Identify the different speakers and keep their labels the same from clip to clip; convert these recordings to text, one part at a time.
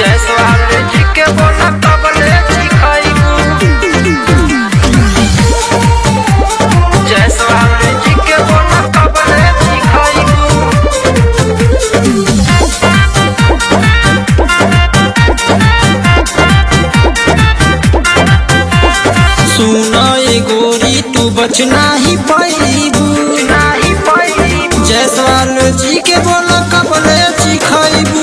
Speaker 1: जयसवाल जी के बोला कबले सिखाइबू। जयसवाल जी के बोला कबले सिखाइबू।
Speaker 2: सुना ए गोरी तू बच नाही पाइबू। जयसवाल जी के बोला कबले सिखाइबू।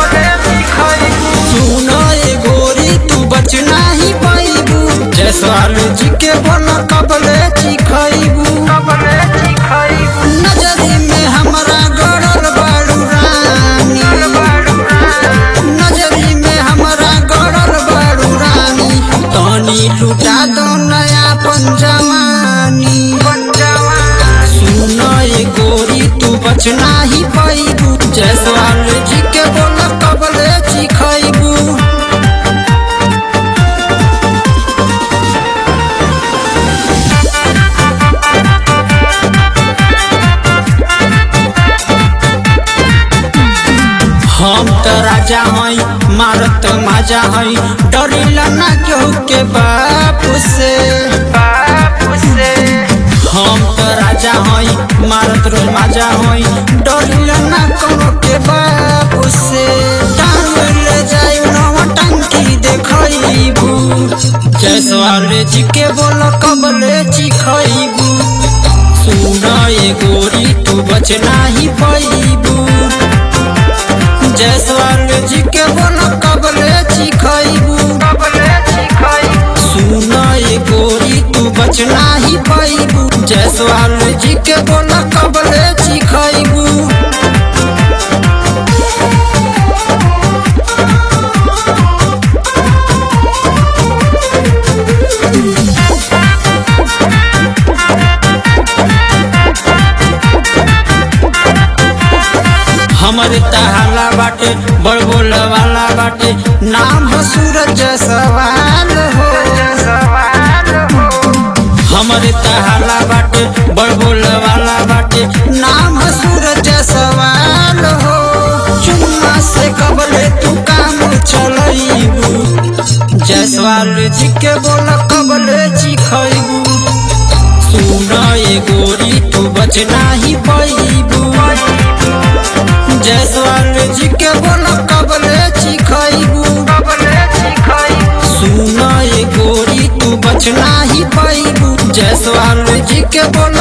Speaker 2: सुना ए गोरी तू बच नाही पाइबू। जयसवाल जी के बोला कबले सिखाइबू। नजरी में हमरा गड़ल बाड़ू रानी। नजरी में हमरा गड़ल बाड़ू रानी। तनी लुटा दो नया पंजवानी। सुना ए गोरी तू बच नाही पाइबू। जयसवाल जी के बोला कबले सिखाइबू। हम तो राजा हई मारत माजा हई। डरिला ना केहू के बाप से। हम तो राजा हई मारत रोज माजा हई। डरिला ना कोनो के बाप से। टांग ले जाई नवा टंकी देखइबू। जयसवाल जी के बोल कबले सिखाइबू। सुना ए गोरी तू बच नाही पाइबू। जयसवाल जी के बोला कबले सिखाइबू। सुना ए गोरी तू बच नाही पाइबू। जयसवाल जी के बोला कबले सिखाइबू। हमारे तहाला बाटे बड़ बोल वाला बाटे। नाम हो सूरज जयसवाल हो। हमारे तहाला बाटे बड़ बोल वाला बाटे। नाम हो सूरज जयसवाल हो। चुम्मा से कबले तू काम चलइबू। जयसवाल जी के बोला कबले सिखाइबू। सुना ए गोरी तू बच नाही पाइबू। जयसवाल जी के बोला कबले सिखाइबू। सुना ए गोरी तू बच नाही पाइबू। जयसवाल जी के बोला